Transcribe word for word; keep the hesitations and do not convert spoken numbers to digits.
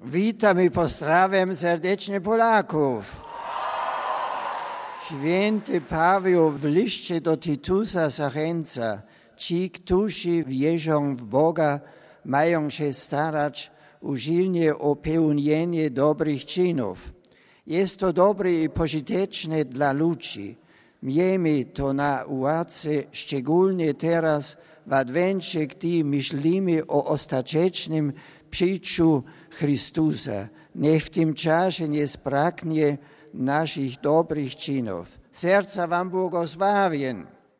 Witam i pozdrawiam serdecznie Polaków. Święty Paweł w liście do Tytusa zachęca: ci, którzy wierzą w Boga, mają się starać usilnie o pełnienie dobrych czynów. Jest to dobre i pożyteczne dla ludzi. Miejmy to na uwadze, szczególnie teraz w Adwencie, gdy myślimy o ostatecznym przyjściu Chrystusa. Niech w tym czasie nie zbraknie naszych dobrych czynów. Serca wam błogosławień.